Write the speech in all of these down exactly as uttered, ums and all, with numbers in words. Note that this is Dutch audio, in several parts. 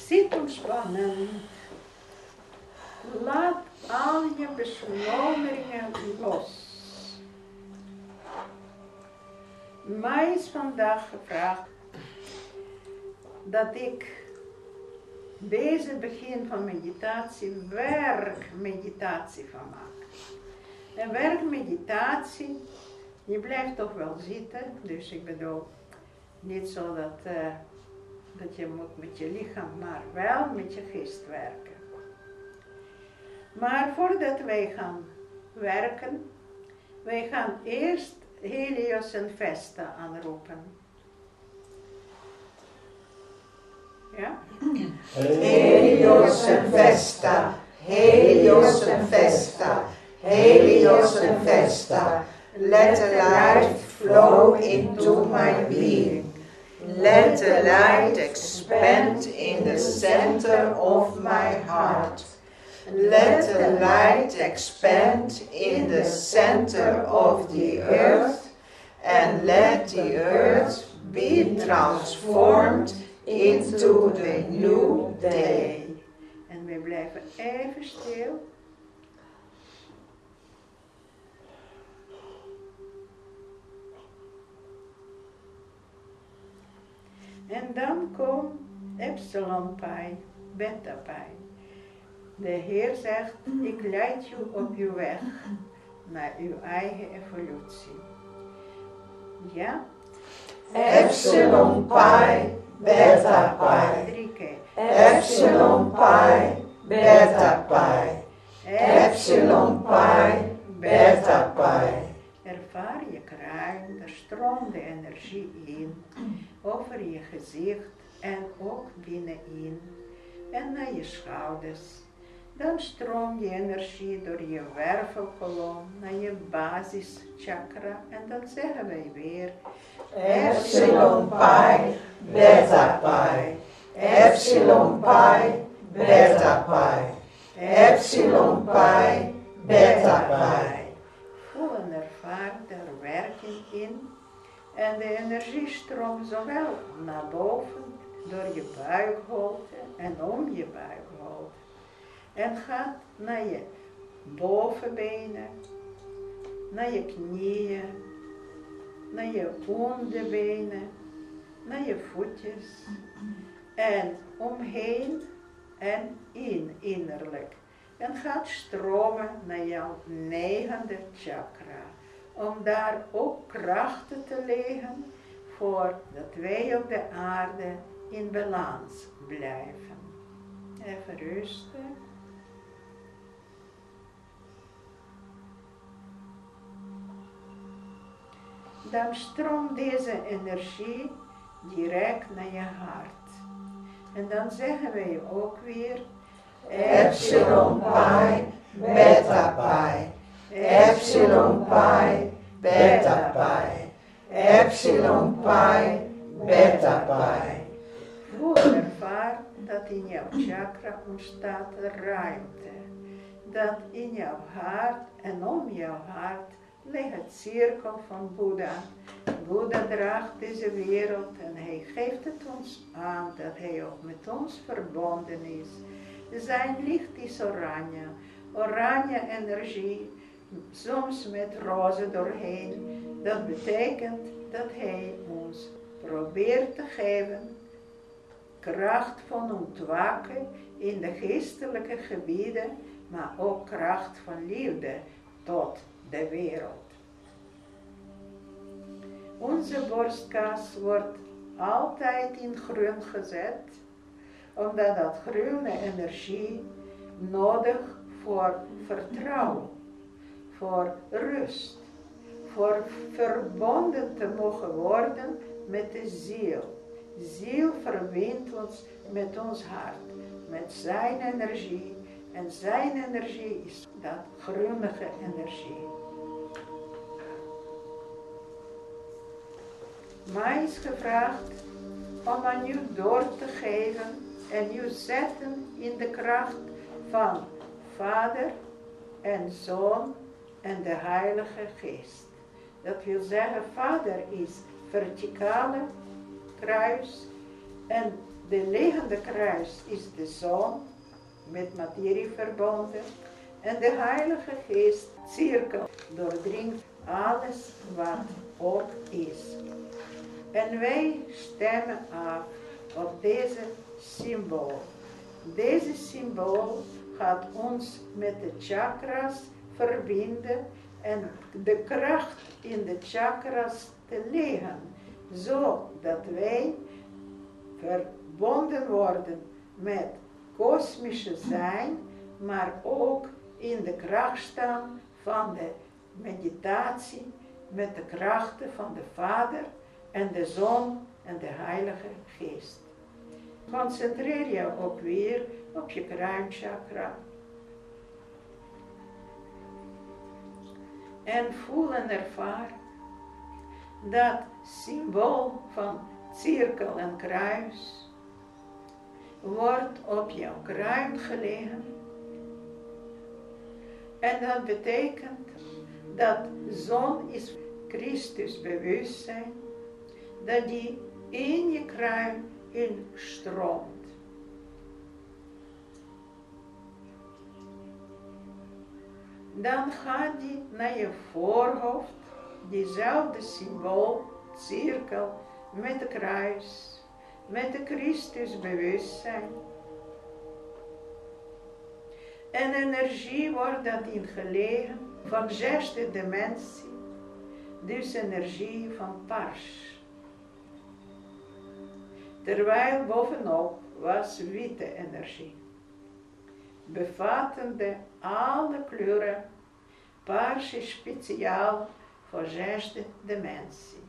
Zit ontspannen. Laat al je beslommeringen los. Mij is vandaag gevraagd dat ik deze begin van meditatie werkmeditatie van maak. En werkmeditatie, je blijft toch wel zitten, dus ik bedoel niet zo dat, uh, dat je moet met je lichaam, maar wel met je geest werken. Maar voordat wij gaan werken, wij gaan eerst Helios en Vesta aanroepen. Ja? Helios en Vesta, Helios en Vesta, Helios en Vesta. Let the light flow into my being. Let the light expand in the center of my heart. Let the light expand in the center of the earth, and let the earth be transformed into the new day. En we blijven even stil. En dan komt Epsilon Pi, Beta Pi. De Heer zegt, ik leid u op uw weg naar uw eigen evolutie. Ja? Epsilon Pi, Beta Pi. Drie keer. Epsilon Pi, Beta Pi. Epsilon Pi, Beta Pi. Ervaar je kruin, er stroomt de energie in, over je gezicht en ook binnenin. En naar je schouders. Dan stroomt die energie door je wervelkolom naar je basischakra. En dan zeggen wij weer. Epsilon Pi, Beta Pi. Epsilon Pi, Beta Pi. Epsilon Pi, Beta Pi. Voel en ervaar er werking in. En de energie stroomt zowel naar boven, door je buikholte en om je buikholte. En gaat naar je bovenbenen, naar je knieën, naar je onderbenen, naar je voetjes. En omheen en in, innerlijk. En gaat stromen naar jouw negende chakra. Om daar ook krachten te leggen voor dat wij op de aarde in balans blijven. Even rusten. Dan stroomt deze energie direct naar je hart. En dan zeggen wij ook weer Epsilon Pi, Beta Pi. Epsilon Pi, Beta Pi. Epsilon Pi, Beta Pi. Voel en ervaar dat in jouw chakra ontstaat ruimte. Dat in jouw hart en om jouw hart ligt het cirkel van Boeddha. Boeddha draagt deze wereld en hij geeft het ons aan dat hij ook met ons verbonden is. Zijn licht is oranje, oranje energie, soms met roze doorheen. Dat betekent dat hij ons probeert te geven kracht van ontwaken in de geestelijke gebieden, maar ook kracht van liefde tot de wereld. Onze borstkas wordt altijd in groen gezet, omdat dat groene energie nodig voor vertrouwen, voor rust, voor verbonden te mogen worden met de ziel. Ziel verbindt ons met ons hart, met zijn energie. En zijn energie is dat groenige energie. Mij is gevraagd om aan u door te geven en u zetten in de kracht van Vader en Zoon en de Heilige Geest. Dat wil zeggen, Vader is verticale kruis en De liggende kruis is de zon, met materie verbonden. En de Heilige Geest, cirkel, doordringt alles wat ook is. En wij stemmen af op deze symbool. Deze symbool gaat ons met de chakras verbinden en de kracht in de chakras te leggen, zodat wij verbonden worden met kosmische zijn, maar ook in de kracht staan van de meditatie met de krachten van de Vader en de Zoon en de Heilige Geest. Concentreer je ook weer op je kruinchakra. En voel en ervaar dat symbool van cirkel en kruis wordt op jouw kruin gelegd. En dat betekent dat zon is Christus bewustzijn, dat die in je kruin instroomt. Dan gaat die naar je voorhoofd, diezelfde symbool, cirkel, met de kruis, met de Christus bewustzijn. En energie wordt dat ingelegen van zesde dimensie, dus energie van pars. Terwijl bovenop was witte energie, bevattende alle kleuren, paars is speciaal voor zesde dimensie.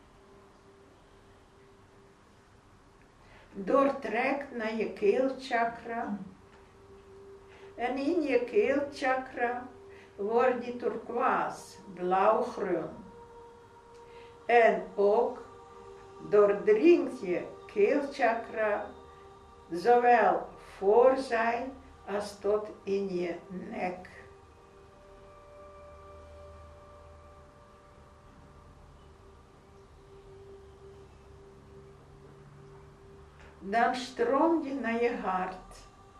Doortrekt naar je keelchakra. En in je keelchakra wordt die turquoise, blauw-groen. En ook doordringt je keelchakra zowel voorzij als tot in je nek. Dan stroom je naar je hart.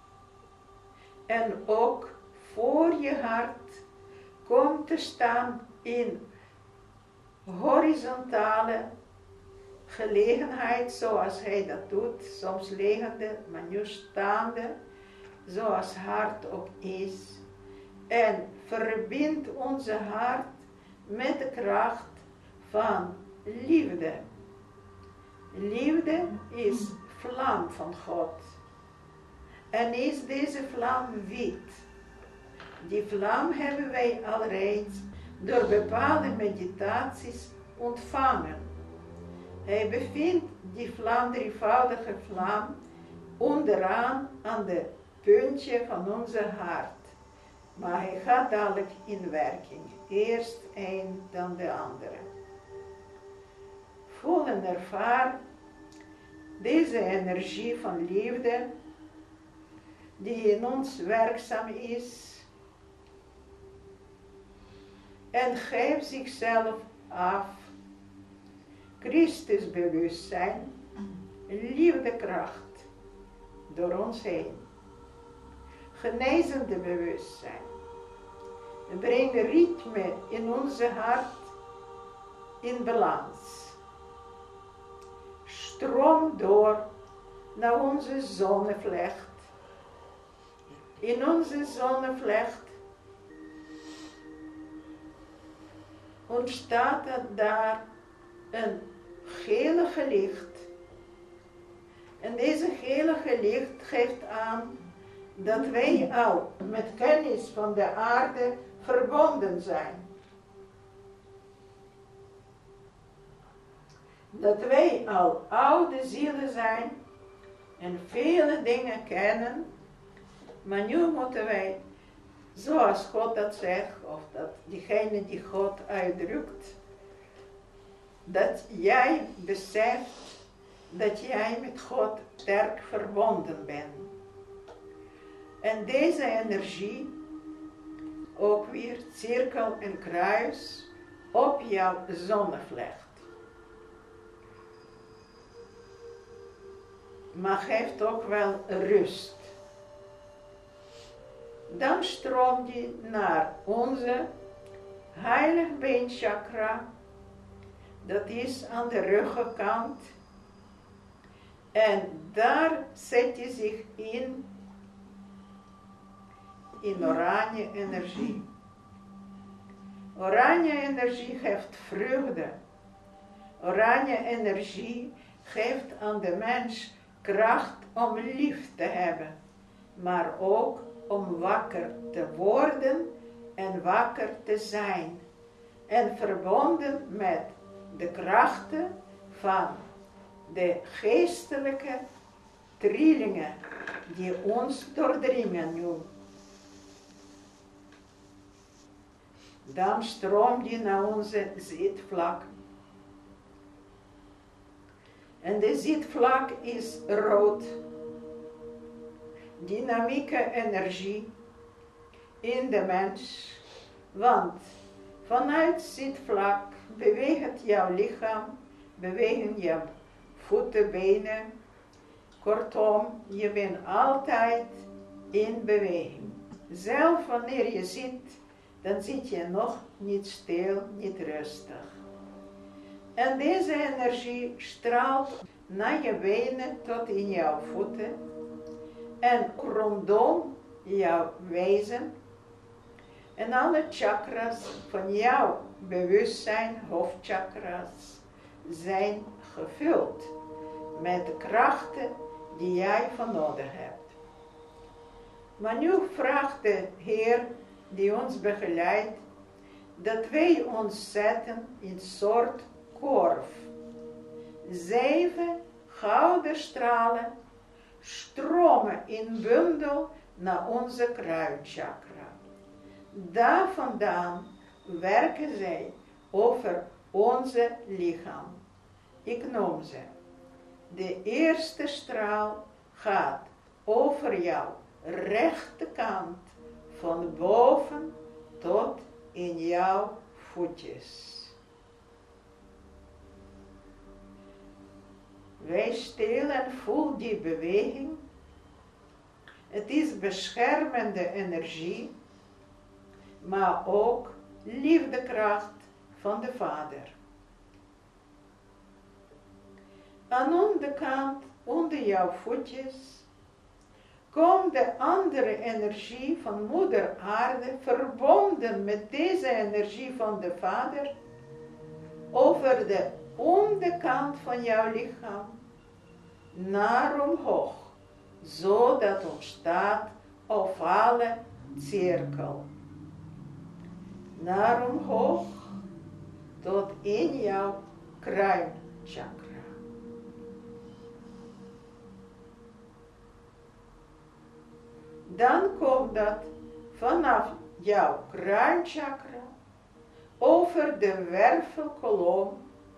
En ook voor je hart komt te staan in horizontale gelegenheid, zoals hij dat doet, soms liggende, maar nu staande, zoals hart ook is. En verbindt onze hart met de kracht van liefde. Liefde is vlam van God. En is deze vlam wit. Die vlam hebben wij al reeds door bepaalde meditaties ontvangen. Hij bevindt die vlam, drievoudige vlam, onderaan aan de puntje van onze hart. Maar hij gaat dadelijk in werking. Eerst een, dan de andere. Voel en ervaar deze energie van liefde die in ons werkzaam is. En geef zichzelf af. Christus bewustzijn, liefdekracht door ons heen. Genezende bewustzijn. Breng ritme in onze hart in balans. Stroom door naar onze zonnevlecht. In onze zonnevlecht ontstaat dat daar een gelige licht. En deze gelige licht geeft aan dat wij al met kennis van de aarde verbonden zijn. Dat wij al oude zielen zijn en vele dingen kennen, maar nu moeten wij, zoals God dat zegt, of dat diegene die God uitdrukt, dat jij beseft dat jij met God sterk verbonden bent. En deze energie, ook weer cirkel en kruis, op jouw zonnevlecht. maar geeft ook wel rust. Dan stroomt die naar onze heilig beenchakra. Dat is aan de ruggenkant. En daar zet je zich in, in oranje energie. Oranje energie geeft vreugde. Oranje energie geeft aan de mens kracht om lief te hebben, maar ook om wakker te worden en wakker te zijn. En verbonden met de krachten van de geestelijke trillingen die ons doordringen nu. Dan stroomt die naar onze zitvlak. En de zitvlak is rood. Dynamieke energie in de mens. Want vanuit zitvlak beweegt jouw lichaam, bewegen jouw voeten, benen. Kortom, je bent altijd in beweging. Zelf wanneer je zit, dan zit je nog niet stil, niet rustig. En deze energie straalt naar je benen tot in jouw voeten en rondom jouw wezen. En alle chakras van jouw bewustzijn, hoofdchakras, zijn gevuld met de krachten die jij van nodig hebt. Maar nu vraagt de Heer die ons begeleidt, dat wij ons zetten in een soort korf. Zeven gouden stralen stromen in bundel naar onze kruinchakra. Daar vandaan werken zij over onze lichaam. Ik noem ze. De eerste straal gaat over jouw rechterkant, van boven tot in jouw voetjes. Wees stil en voel die beweging. Het is beschermende energie, maar ook liefdekracht van de Vader. Aan de onderkant, onder jouw voetjes, komt de andere energie van Moeder Aarde, verbonden met deze energie van de Vader, over de onderkant van jouw lichaam, naar omhoog, zodat ontstaat ovale cirkel. Naar omhoog, tot in jouw kruinchakra. Dan komt dat vanaf jouw kruinchakra over de wervelkolom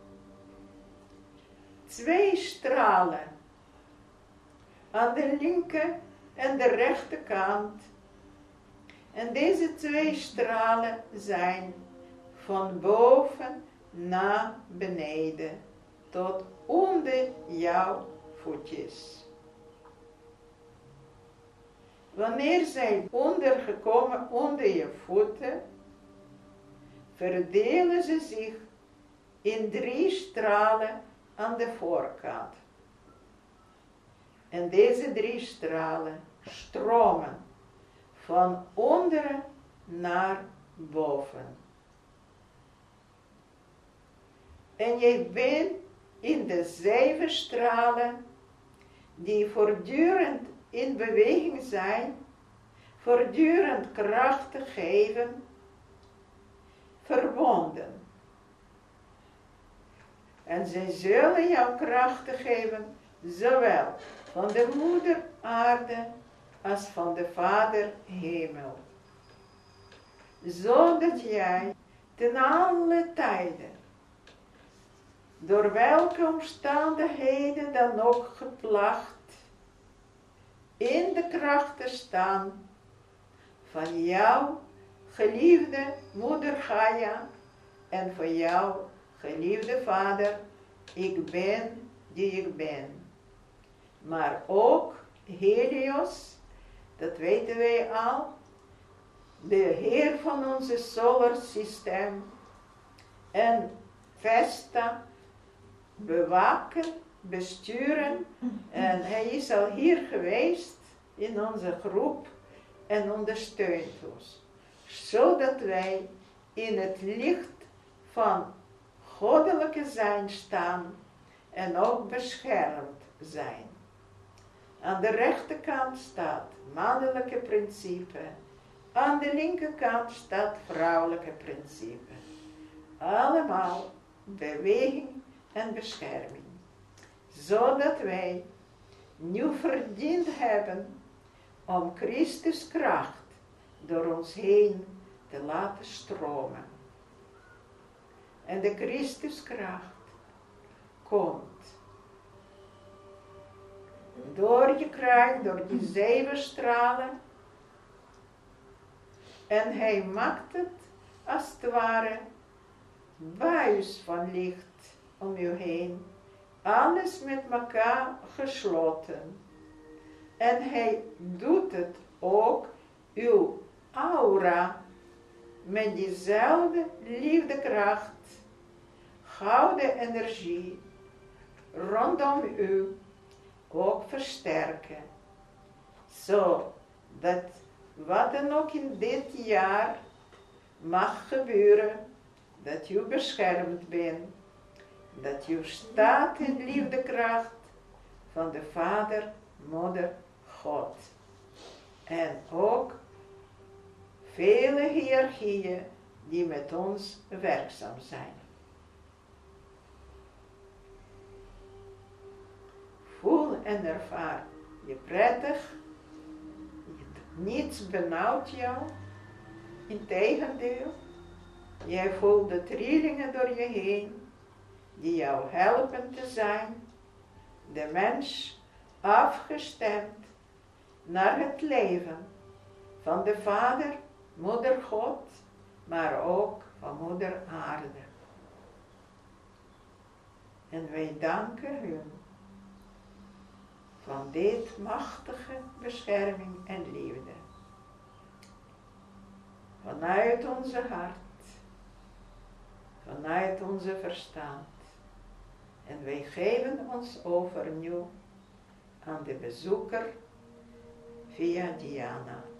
twee stralen aan de linker en de rechterkant. En deze twee stralen zijn van boven naar beneden tot onder jouw voetjes. Wanneer zij ondergekomen onder je voeten, verdelen ze zich in drie stralen aan de voorkant. En deze drie stralen stromen van onderen naar boven. En je bent in de zeven stralen die voortdurend in beweging zijn, voortdurend krachten geven, verbonden. En zij zullen jou krachten geven, zowel van de Moeder Aarde als van de Vader Hemel. Zodat jij ten alle tijden, door welke omstandigheden dan ook geplaagd, in de kracht te staan van jouw geliefde Moeder Gaia en van jouw geliefde Vader, ik ben die ik ben. maar ook Helios, dat weten wij al, de heer van onze solar systeem, en Vesta, bewaken, besturen, en hij is al hier geweest in onze groep en ondersteunt ons, zodat wij in het licht van goddelijke zijn staan en ook beschermd zijn. Aan de rechterkant staat mannelijke principe, aan de linkerkant staat vrouwelijke principe. Allemaal beweging en bescherming, zodat wij nu verdiend hebben om Christus kracht door ons heen te laten stromen. En de Christuskracht komt door je kruik, door die zeven stralen, en hij maakt het als het ware buis van licht om je heen, alles met elkaar gesloten. En hij doet het ook, uw aura, met diezelfde liefdekracht, gouden energie, rondom u ook versterken. Zodat wat dan ook in dit jaar mag gebeuren, dat u beschermd bent, dat u staat in liefdekracht van de Vader, Moeder, God. En ook vele hiërarchieën die met ons werkzaam zijn. Voel en ervaar je prettig, niets benauwt jou, integendeel, jij voelt de trillingen door je heen, die jou helpen te zijn, de mens afgestemd naar het leven van de Vader, Moeder God, maar ook van Moeder Aarde. En wij danken hun van dit machtige bescherming en liefde. Vanuit onze hart, vanuit onze verstand. En wij geven ons over nu aan de bezoeker via Diana.